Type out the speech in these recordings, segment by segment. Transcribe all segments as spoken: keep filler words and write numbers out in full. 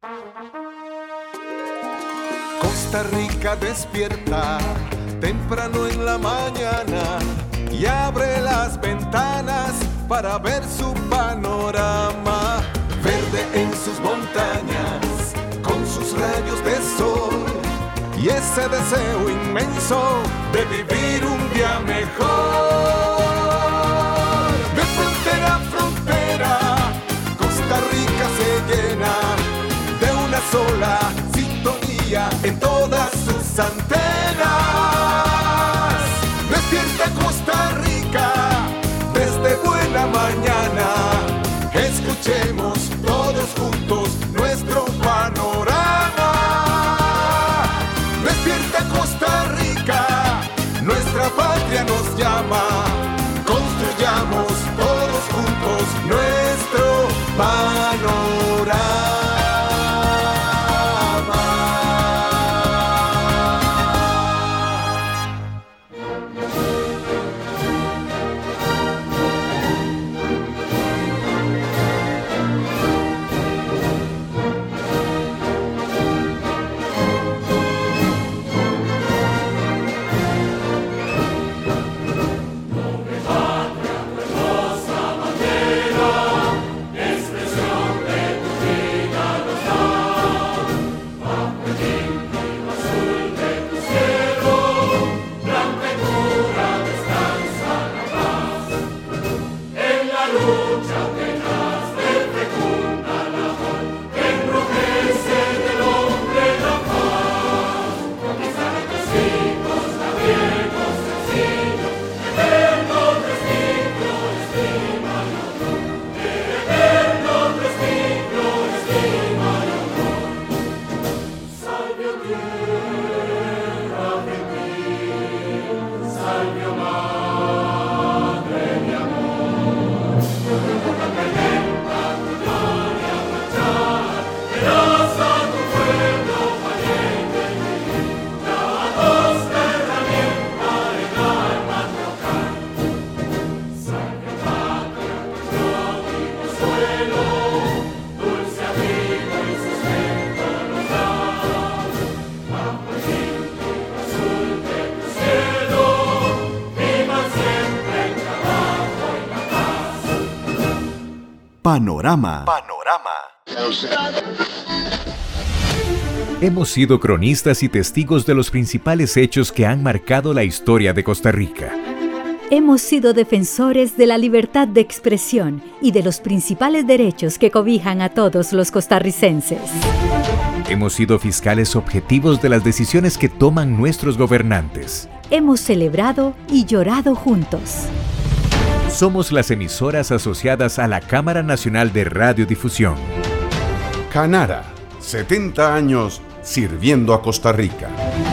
Costa Rica despierta temprano en la mañana y abre las ventanas para ver su panorama. Verde en sus montañas, con sus rayos de sol y ese deseo inmenso de vivir un día mejor. De frontera a frontera, Costa Rica se llena de una sola sintonía en todas sus antenas. Despierta Costa Rica desde buena mañana. Escuchemos todos juntos nuestro panorama. Despierta Costa Rica, nuestra patria nos llama. Construyamos todos juntos nuestro panorama. Panorama. Panorama. Hemos sido cronistas y testigos de los principales hechos que han marcado la historia de Costa Rica. Hemos sido defensores de la libertad de expresión y de los principales derechos que cobijan a todos los costarricenses. Hemos sido fiscales objetivos de las decisiones que toman nuestros gobernantes. Hemos celebrado y llorado juntos. Somos las emisoras asociadas a la Cámara Nacional de Radiodifusión. Canara, setenta años sirviendo a Costa Rica.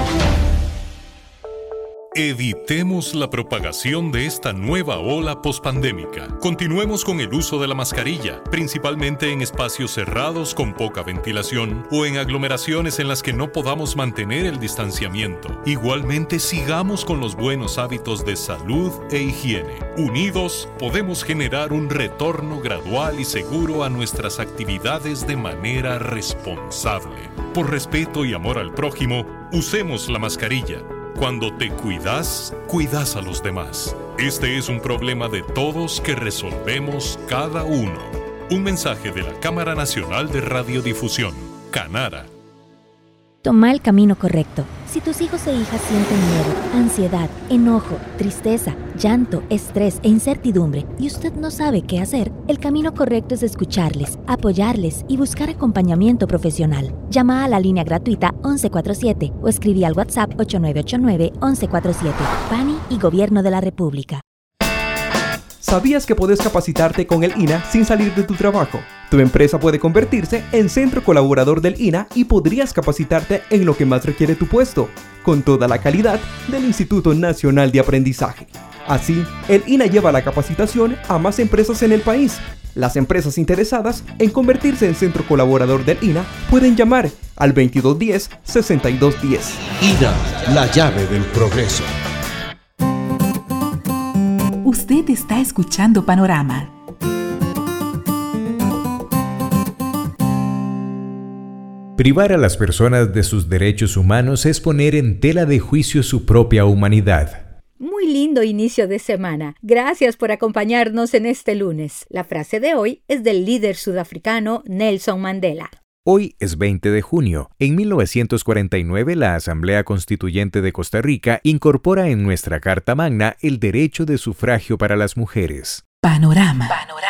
Evitemos la propagación de esta nueva ola pospandémica. Continuemos con el uso de la mascarilla, principalmente en espacios cerrados con poca ventilación o en aglomeraciones en las que no podamos mantener el distanciamiento. Igualmente, sigamos con los buenos hábitos de salud e higiene. Unidos, podemos generar un retorno gradual y seguro a nuestras actividades de manera responsable. Por respeto y amor al prójimo, usemos la mascarilla. Cuando te cuidas, cuidas a los demás. Este es un problema de todos que resolvemos cada uno. Un mensaje de la Cámara Nacional de Radiodifusión, Canara. Toma el camino correcto. Si tus hijos e hijas sienten miedo, ansiedad, enojo, tristeza, llanto, estrés e incertidumbre y usted no sabe qué hacer, el camino correcto es escucharles, apoyarles y buscar acompañamiento profesional. Llama a la línea gratuita once cuarenta y siete o escribí al WhatsApp ocho nueve ocho nueve, once cuarenta y siete. P A N I y Gobierno de la República. ¿Sabías que puedes capacitarte con el I N A sin salir de tu trabajo? Tu empresa puede convertirse en centro colaborador del I N A y podrías capacitarte en lo que más requiere tu puesto, con toda la calidad del Instituto Nacional de Aprendizaje. Así, el I N A lleva la capacitación a más empresas en el país. Las empresas interesadas en convertirse en centro colaborador del I N A pueden llamar al veintidós diez, sesenta y dos diez. I N A, la llave del progreso. Usted está escuchando Panorama. Privar a las personas de sus derechos humanos es poner en tela de juicio su propia humanidad. Muy lindo inicio de semana. Gracias por acompañarnos en este lunes. La frase de hoy es del líder sudafricano Nelson Mandela. Hoy es veinte de junio. En mil novecientos cuarenta y nueve, la Asamblea Constituyente de Costa Rica incorpora en nuestra Carta Magna el derecho de sufragio para las mujeres. Panorama. Panorama.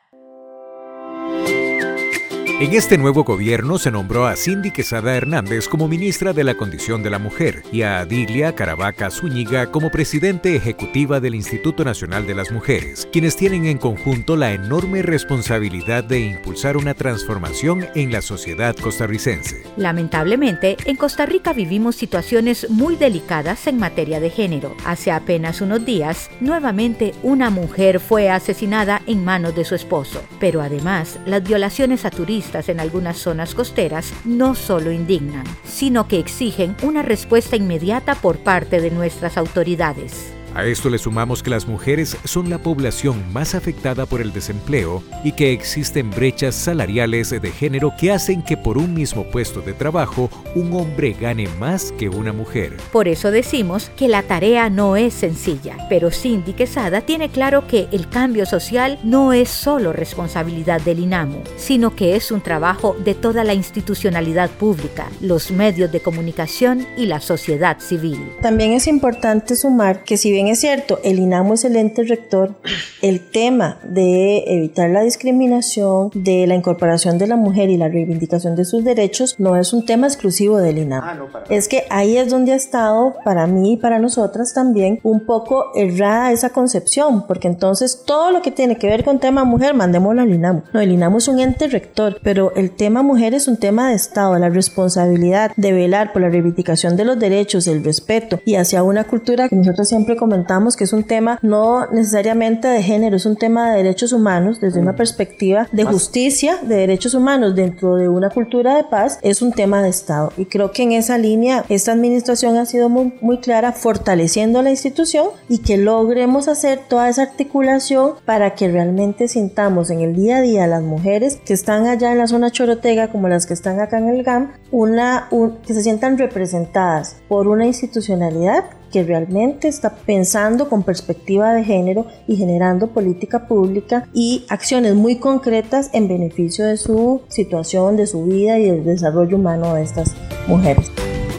En este nuevo gobierno se nombró a Cindy Quesada Hernández como ministra de la Condición de la Mujer y a Adilia Caravaca Zúñiga como presidente ejecutiva del Instituto Nacional de las Mujeres, quienes tienen en conjunto la enorme responsabilidad de impulsar una transformación en la sociedad costarricense. Lamentablemente, en Costa Rica vivimos situaciones muy delicadas en materia de género. Hace apenas unos días, nuevamente una mujer fue asesinada en manos de su esposo. Pero además, las violaciones a turistas en algunas zonas costeras no solo indignan, sino que exigen una respuesta inmediata por parte de nuestras autoridades. A esto le sumamos que las mujeres son la población más afectada por el desempleo y que existen brechas salariales de género que hacen que por un mismo puesto de trabajo un hombre gane más que una mujer. Por eso decimos que la tarea no es sencilla, pero Cindy Quesada tiene claro que el cambio social no es solo responsabilidad del INAMU, sino que es un trabajo de toda la institucionalidad pública, los medios de comunicación y la sociedad civil. También es importante sumar que si bien es cierto, el INAMU es el ente rector, el tema de evitar la discriminación, de la incorporación de la mujer y la reivindicación de sus derechos no es un tema exclusivo del INAMU. Ah, no, es que ahí es donde ha estado, para mí y para nosotras también, un poco errada esa concepción, porque entonces todo lo que tiene que ver con tema mujer, mandémoslo al INAMU. No, el INAMU es un ente rector, pero el tema mujer es un tema de Estado, la responsabilidad de velar por la reivindicación de los derechos, el respeto y hacia una cultura que nosotros siempre comentamos que es un tema no necesariamente de género, es un tema de derechos humanos desde una perspectiva de justicia, de derechos humanos dentro de una cultura de paz, es un tema de Estado. Y creo que en esa línea esta administración ha sido muy, muy clara, fortaleciendo la institución y que logremos hacer toda esa articulación para que realmente sintamos en el día a día las mujeres que están allá en la zona chorotega como las que están acá en el G A M, una, un, que se sientan representadas por una institucionalidad que realmente está pensando con perspectiva de género y generando política pública y acciones muy concretas en beneficio de su situación, de su vida y del desarrollo humano de estas mujeres.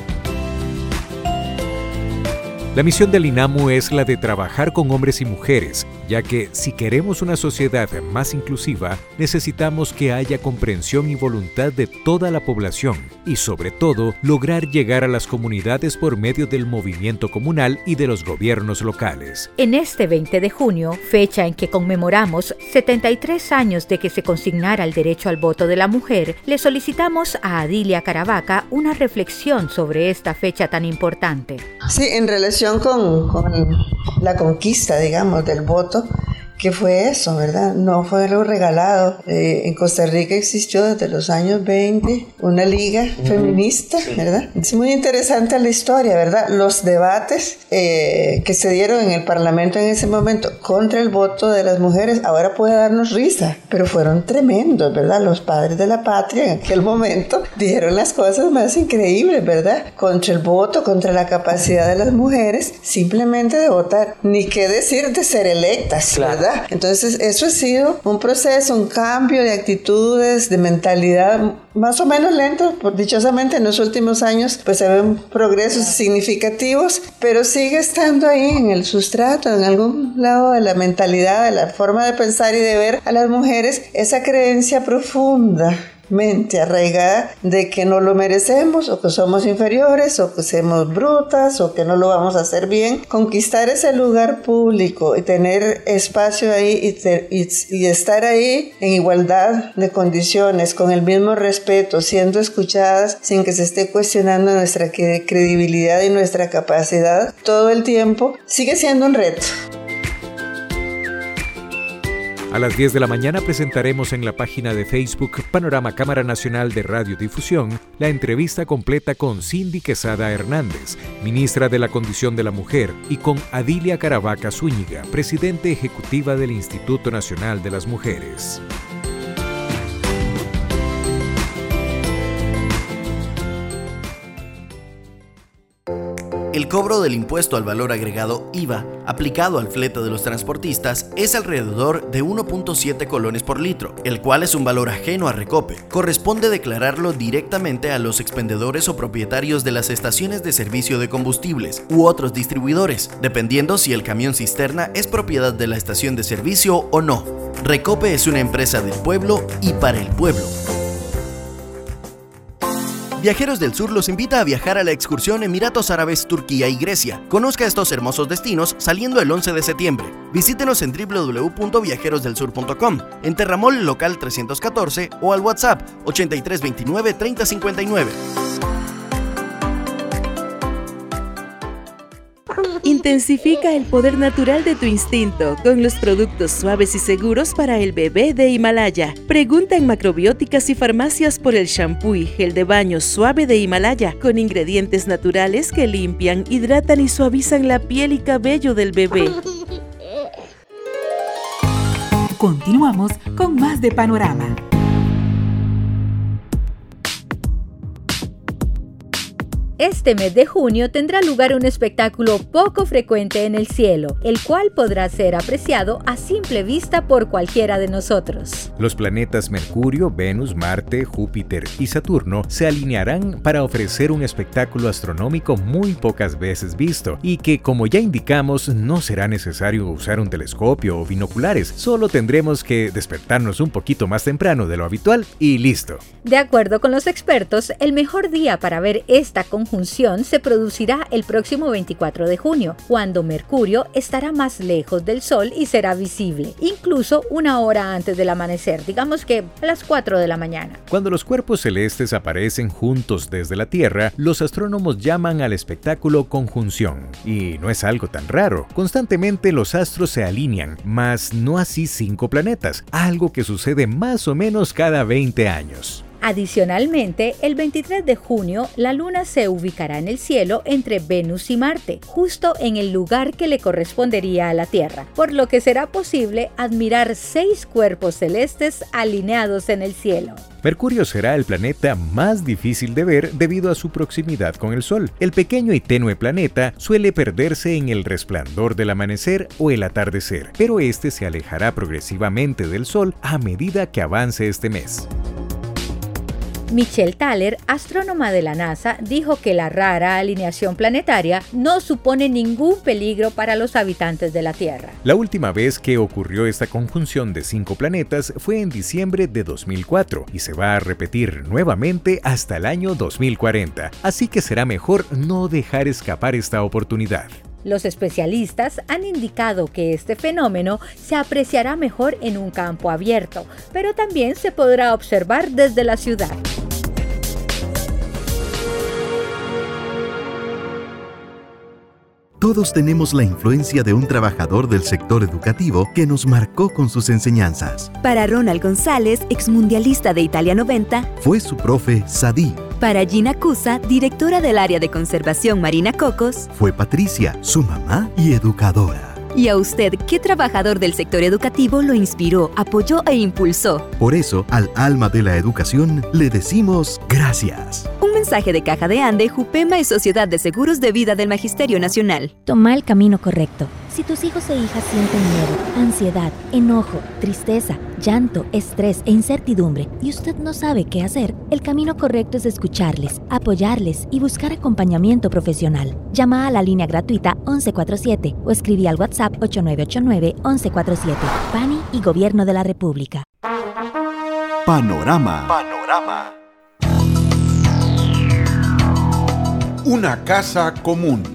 La misión del INAMU es la de trabajar con hombres y mujeres, ya que si queremos una sociedad más inclusiva, necesitamos que haya comprensión y voluntad de toda la población y, sobre todo, lograr llegar a las comunidades por medio del movimiento comunal y de los gobiernos locales. En este veinte de junio, fecha en que conmemoramos setenta y tres años de que se consignara el derecho al voto de la mujer, le solicitamos a Adilia Caravaca una reflexión sobre esta fecha tan importante. Sí, en relación con, con la conquista, digamos, del voto, que fue eso, ¿verdad? No fue algo regalado. Eh, en Costa Rica existió desde los años veinte una liga uh-huh. feminista, ¿verdad? Es muy interesante la historia, ¿verdad? Los debates eh, que se dieron en el Parlamento en ese momento contra el voto de las mujeres, ahora puede darnos risa, pero fueron tremendos, ¿verdad? Los padres de la patria en aquel momento dijeron las cosas más increíbles, ¿verdad? Contra el voto, contra la capacidad de las mujeres simplemente de votar, ni qué decir de ser electas, claro. ¿verdad? Entonces eso ha sido un proceso, un cambio de actitudes, de mentalidad más o menos lento, por dichosamente en los últimos años pues se ven progresos significativos, pero sigue estando ahí en el sustrato, en algún lado de la mentalidad, de la forma de pensar y de ver a las mujeres, esa creencia profunda mente arraigada de que no lo merecemos o que somos inferiores o que somos brutas o que no lo vamos a hacer bien. Conquistar ese lugar público y tener espacio ahí y, te, y, y estar ahí en igualdad de condiciones, con el mismo respeto, siendo escuchadas sin que se esté cuestionando nuestra credibilidad y nuestra capacidad todo el tiempo, sigue siendo un reto. A las diez de la mañana presentaremos en la página de Facebook Panorama Cámara Nacional de Radiodifusión la entrevista completa con Cindy Quesada Hernández, ministra de la Condición de la Mujer, y con Adilia Caravaca Zúñiga, presidente ejecutiva del Instituto Nacional de las Mujeres. El cobro del impuesto al valor agregado I V A aplicado al flete de los transportistas es alrededor de uno punto siete colones por litro, el cual es un valor ajeno a Recope. Corresponde declararlo directamente a los expendedores o propietarios de las estaciones de servicio de combustibles u otros distribuidores, dependiendo si el camión cisterna es propiedad de la estación de servicio o no. Recope es una empresa del pueblo y para el pueblo. Viajeros del Sur los invita a viajar a la excursión Emiratos Árabes, Turquía y Grecia. Conozca estos hermosos destinos saliendo el once de septiembre. Visítenos en doble u doble u doble u punto viajeros del sur punto com, en Terramol local trescientos catorce o al WhatsApp ochenta y tres veintinueve treinta cincuenta y nueve. Intensifica el poder natural de tu instinto con los productos suaves y seguros para el bebé de Himalaya. Pregunta en Macrobióticas y Farmacias por el shampoo y gel de baño suave de Himalaya, con ingredientes naturales que limpian, hidratan y suavizan la piel y cabello del bebé. Continuamos con más de Panorama. Este mes de junio tendrá lugar un espectáculo poco frecuente en el cielo, el cual podrá ser apreciado a simple vista por cualquiera de nosotros. Los planetas Mercurio, Venus, Marte, Júpiter y Saturno se alinearán para ofrecer un espectáculo astronómico muy pocas veces visto y que, como ya indicamos, no será necesario usar un telescopio o binoculares, solo tendremos que despertarnos un poquito más temprano de lo habitual y listo. De acuerdo con los expertos, el mejor día para ver esta conjunción se producirá el próximo veinticuatro de junio, cuando Mercurio estará más lejos del Sol y será visible, incluso una hora antes del amanecer, digamos que a las cuatro de la mañana. Cuando los cuerpos celestes aparecen juntos desde la Tierra, los astrónomos llaman al espectáculo conjunción. Y no es algo tan raro. Constantemente los astros se alinean, mas no así cinco planetas, algo que sucede más o menos cada veinte años. Adicionalmente, el veintitrés de junio, la Luna se ubicará en el cielo entre Venus y Marte, justo en el lugar que le correspondería a la Tierra, por lo que será posible admirar seis cuerpos celestes alineados en el cielo. Mercurio será el planeta más difícil de ver debido a su proximidad con el Sol. El pequeño y tenue planeta suele perderse en el resplandor del amanecer o el atardecer, pero este se alejará progresivamente del Sol a medida que avance este mes. Michelle Thaler, astrónoma de la NASA, dijo que la rara alineación planetaria no supone ningún peligro para los habitantes de la Tierra. La última vez que ocurrió esta conjunción de cinco planetas fue en diciembre de dos mil cuatro y se va a repetir nuevamente hasta el año dos mil cuarenta, así que será mejor no dejar escapar esta oportunidad. Los especialistas han indicado que este fenómeno se apreciará mejor en un campo abierto, pero también se podrá observar desde la ciudad. Todos tenemos la influencia de un trabajador del sector educativo que nos marcó con sus enseñanzas. Para Ronald González, exmundialista de Italia noventa, fue su profe Sadí. Para Gina Cusa, directora del área de conservación Marina Cocos, fue Patricia, su mamá y educadora. ¿Y a usted qué trabajador del sector educativo lo inspiró, apoyó e impulsó? Por eso, al alma de la educación, le decimos gracias. Un mensaje de Caja de Ande, Jupema y Sociedad de Seguros de Vida del Magisterio Nacional. Toma el camino correcto. Si tus hijos e hijas sienten miedo, ansiedad, enojo, tristeza, llanto, estrés e incertidumbre y usted no sabe qué hacer, el camino correcto es escucharles, apoyarles y buscar acompañamiento profesional. Llama a la línea gratuita once cuarenta y siete o escribí al WhatsApp ocho nueve ocho nueve once cuarenta y siete. P A N I y Gobierno de la República. Panorama. Panorama. Una casa común.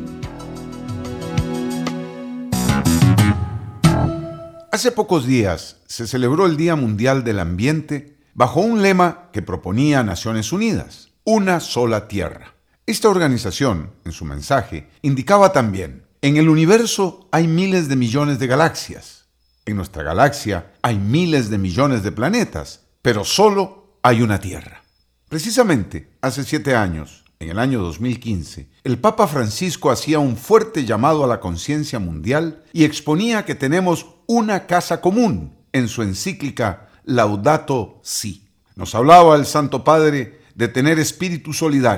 Hace pocos días se celebró el Día Mundial del Ambiente bajo un lema que proponía Naciones Unidas, una sola tierra. Esta organización, en su mensaje, indicaba también: en el universo hay miles de millones de galaxias. En nuestra galaxia hay miles de millones de planetas, pero solo hay una Tierra. Precisamente, hace siete años, en el año dos mil quince, el Papa Francisco hacía un fuerte llamado a la conciencia mundial y exponía que tenemos una casa común en su encíclica Laudato Si. Nos hablaba el Santo Padre de tener espíritu solidario,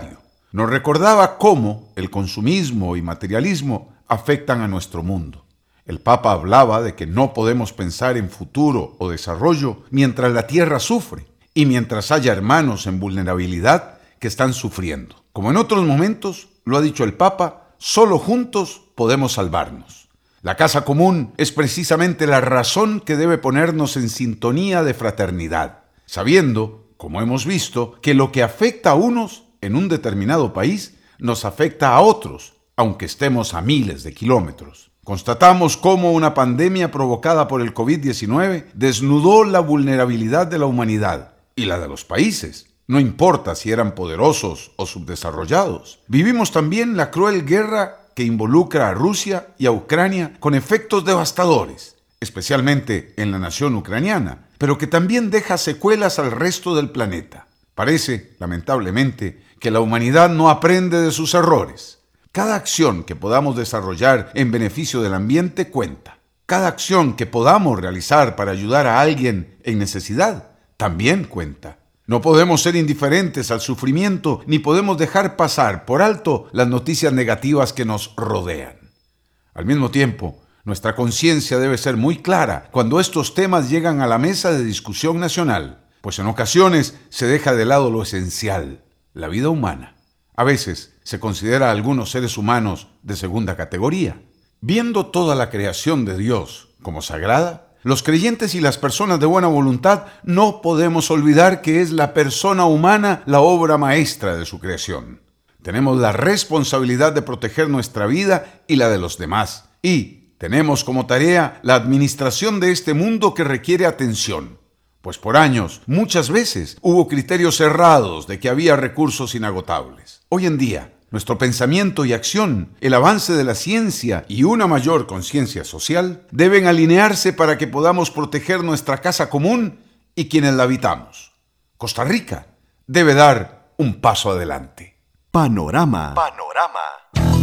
Nos recordaba cómo el consumismo y materialismo afectan a nuestro mundo. El Papa hablaba de que no podemos pensar en futuro o desarrollo mientras la tierra sufre y mientras haya hermanos en vulnerabilidad que están sufriendo. Como en otros momentos, lo ha dicho el Papa, solo juntos podemos salvarnos. La casa común es precisamente la razón que debe ponernos en sintonía de fraternidad, sabiendo, como hemos visto, que lo que afecta a unos en un determinado país nos afecta a otros, aunque estemos a miles de kilómetros. Constatamos cómo una pandemia provocada por el covid diecinueve desnudó la vulnerabilidad de la humanidad y la de los países. No importa si eran poderosos o subdesarrollados. Vivimos también la cruel guerra que involucra a Rusia y a Ucrania con efectos devastadores, especialmente en la nación ucraniana, pero que también deja secuelas al resto del planeta. Parece, lamentablemente, que la humanidad no aprende de sus errores. Cada acción que podamos desarrollar en beneficio del ambiente cuenta. Cada acción que podamos realizar para ayudar a alguien en necesidad también cuenta. No podemos ser indiferentes al sufrimiento ni podemos dejar pasar por alto las noticias negativas que nos rodean. Al mismo tiempo, nuestra conciencia debe ser muy clara cuando estos temas llegan a la mesa de discusión nacional, pues en ocasiones se deja de lado lo esencial, la vida humana. A veces se considera a algunos seres humanos de segunda categoría. Viendo toda la creación de Dios como sagrada, los creyentes y las personas de buena voluntad no podemos olvidar que es la persona humana la obra maestra de su creación. Tenemos la responsabilidad de proteger nuestra vida y la de los demás. Y tenemos como tarea la administración de este mundo que requiere atención. Pues por años, muchas veces, hubo criterios cerrados de que había recursos inagotables. Hoy en día, nuestro pensamiento y acción, el avance de la ciencia y una mayor conciencia social deben alinearse para que podamos proteger nuestra casa común y quienes la habitamos. Costa Rica debe dar un paso adelante. Panorama. Panorama.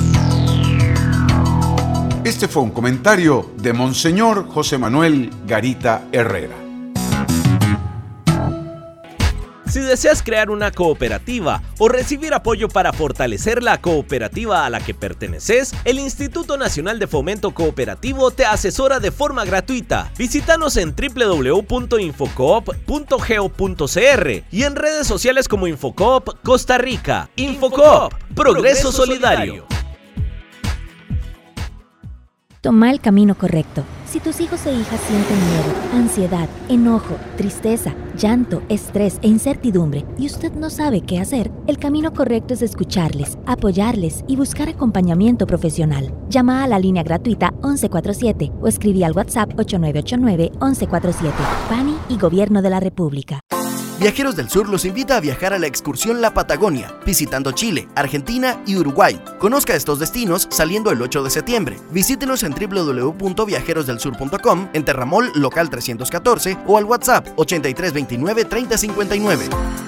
Este fue un comentario de Monseñor José Manuel Garita Herrera. Si deseas crear una cooperativa o recibir apoyo para fortalecer la cooperativa a la que perteneces, el Instituto Nacional de Fomento Cooperativo te asesora de forma gratuita. Visítanos en doble u doble u doble u punto infocoop punto go punto c r y en redes sociales como Infocoop Costa Rica. Infocoop, progreso solidario. Toma el camino correcto. Si tus hijos e hijas sienten miedo, ansiedad, enojo, tristeza, llanto, estrés e incertidumbre y usted no sabe qué hacer, el camino correcto es escucharles, apoyarles y buscar acompañamiento profesional. Llama a la línea gratuita once cuarenta y siete o escribí al WhatsApp ocho nueve ocho nueve, once cuarenta y siete. P A N I y Gobierno de la República. Viajeros del Sur los invita a viajar a la excursión La Patagonia, visitando Chile, Argentina y Uruguay. Conozca estos destinos saliendo el ocho de septiembre. Visítenos en doble u doble u doble u punto viajeros del sur punto com, en Terramol local trescientos catorce o al WhatsApp ochenta y tres veintinueve treinta cincuenta y nueve.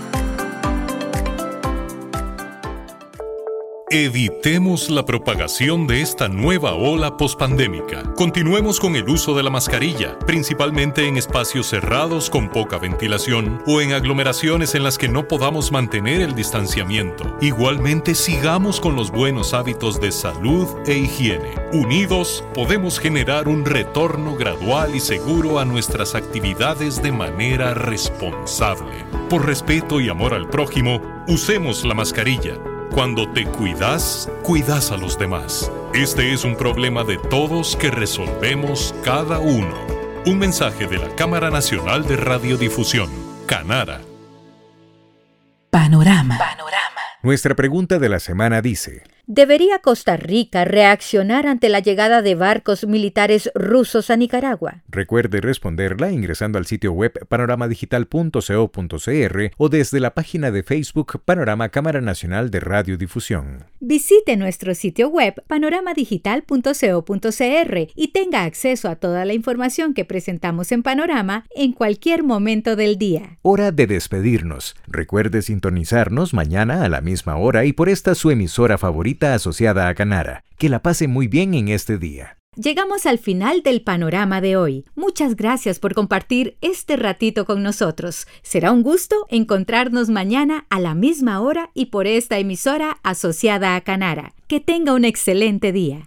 Evitemos la propagación de esta nueva ola pospandémica. Continuemos con el uso de la mascarilla, principalmente en espacios cerrados con poca ventilación o en aglomeraciones en las que no podamos mantener el distanciamiento. Igualmente, sigamos con los buenos hábitos de salud e higiene. Unidos, podemos generar un retorno gradual y seguro a nuestras actividades de manera responsable. Por respeto y amor al prójimo, usemos la mascarilla. Cuando te cuidas, cuidas a los demás. Este es un problema de todos que resolvemos cada uno. Un mensaje de la Cámara Nacional de Radiodifusión, Canara. Panorama. Panorama. Nuestra pregunta de la semana dice: ¿debería Costa Rica reaccionar ante la llegada de barcos militares rusos a Nicaragua? Recuerde responderla ingresando al sitio web panorama digital punto co punto c r o desde la página de Facebook Panorama Cámara Nacional de Radiodifusión. Visite nuestro sitio web panorama digital punto co punto c r y tenga acceso a toda la información que presentamos en Panorama en cualquier momento del día. Hora de despedirnos. Recuerde sintonizarnos mañana a la misma hora y por esta su emisora favorita asociada a Canara. Que la pase muy bien en este día. Llegamos al final del panorama de hoy. Muchas gracias por compartir este ratito con nosotros. Será un gusto encontrarnos mañana a la misma hora y por esta emisora asociada a Canara. Que tenga un excelente día.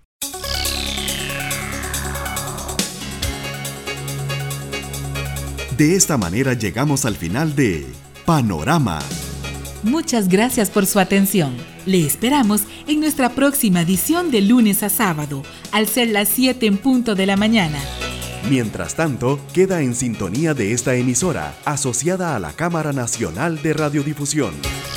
De esta manera llegamos al final de Panorama. Muchas gracias por su atención. Le esperamos en nuestra próxima edición de lunes a sábado, al ser las siete en punto de la mañana. Mientras tanto, queda en sintonía de esta emisora, asociada a la Cámara Nacional de Radiodifusión.